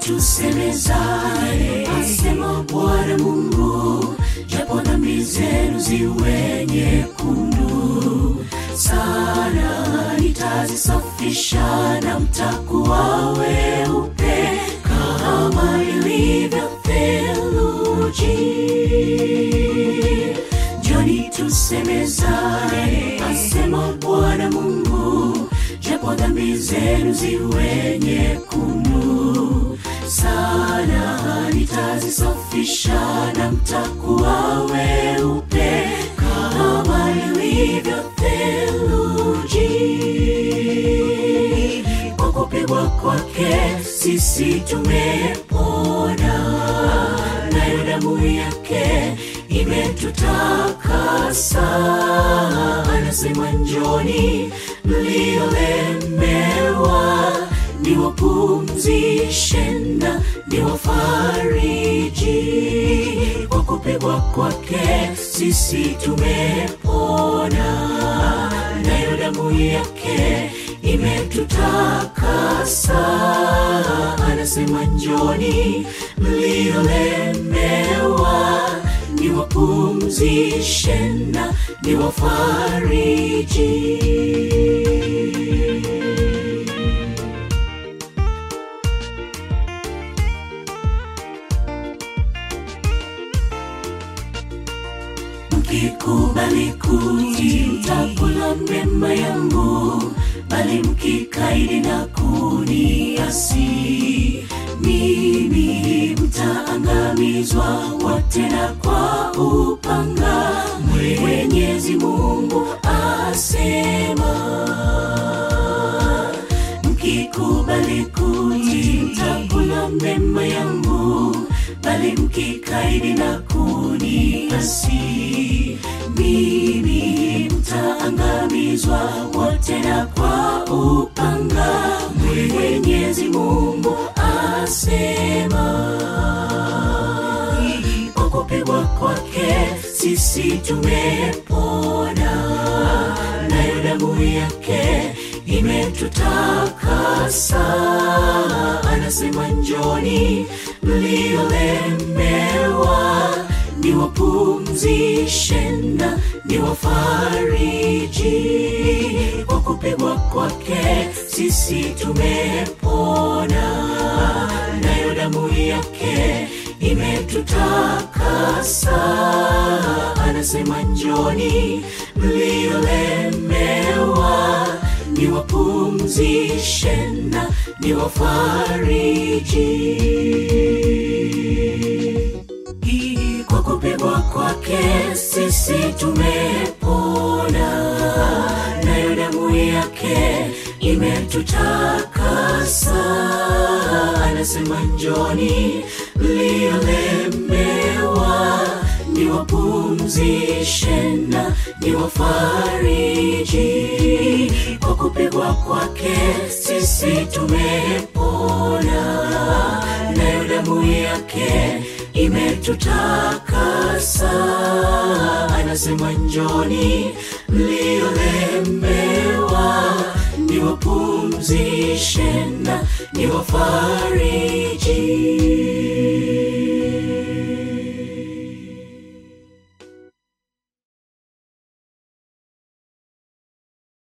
tusemezane, asema Bwana Mungu, japo dhambi zenu ziwe nyekundu sana, nitazisafisha na mtakuwa weupe kama ilivyo theluji. Njoni tusemezane, asema Bwana Mungu, japo dhambi zenu ziwe nyekundu sana, nitazisafisha na mtakuwa weupe kama ilivyo theluji. Kwa kupigwa kwake sisi tumepona, nayo damu yake imetutakasa. Anasema njoni mliolemewa, niwapumzishe na niwafariji. Kwa kupigwa kwake sisi tumepona, nayo damu yake imetutakasa. Anasema njoni mliolemewa, niwapumzishe na niwafariji. Mkikubali kutii mtakula mema yangu, bali mkikaidi na kuniasi mimi, mtaangamizwa wote na kwa upanga. Mwenyezi Mungu asema. Mkikubali kutii mtakula mema yangu, bali mkikaidi na kuniasi mimi, mtaangamizwa wote na kwa upanga. Mwenyezi Mungu asema. Kwa kupigwa kwake sisi tumepona, nayo damu yake imetutakasa. Anasema njoni mliolemewa, niwapumzishe na niwafariji. Kwa kupigwa kwake sisi tumepona, nayo damu yake imetutakasa. Anasema njoni mliolemewa, niwapumzishe na niwafariji. Kwa kupigwa kwake sisi tumepona, nayo damu yake imetutakasa. Anasema njoni mliolemewa, niwapumzishe na niwafariji. Kwa kupigwa kwake sisi tumepona, nayo damu yake imetutakasa. Anasema njoni mliolemewa, niwapumzishe na niwafariji.